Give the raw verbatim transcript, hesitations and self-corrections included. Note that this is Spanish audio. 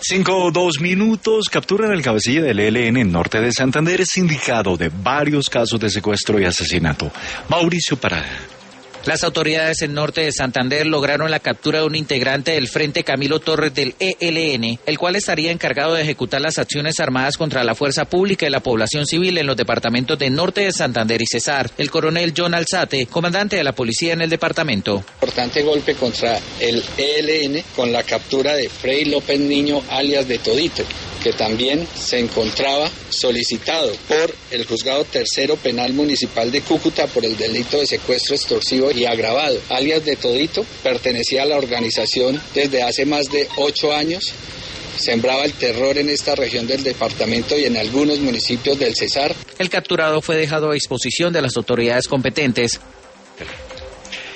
Cinco o dos minutos, capturan al cabecilla del E L N en norte de Santander, es indicado de varios casos de secuestro y asesinato. Mauricio Parada. Las autoridades en norte de Santander lograron la captura de un integrante del Frente Camilo Torres del E L N, el cual estaría encargado de ejecutar las acciones armadas contra la fuerza pública y la población civil en los departamentos de norte de Santander y Cesar. El coronel John Alzate, comandante de la policía en el departamento. Importante golpe contra el E L N con la captura de Freddy López Niño, alias de Todito, que también se encontraba solicitado por el Juzgado Tercero Penal Municipal de Cúcuta por el delito de secuestro extorsivo y agravado. Alias de Todito pertenecía a la organización desde hace más de ocho años, sembraba el terror en esta región del departamento y en algunos municipios del Cesar. El capturado fue dejado a disposición de las autoridades competentes.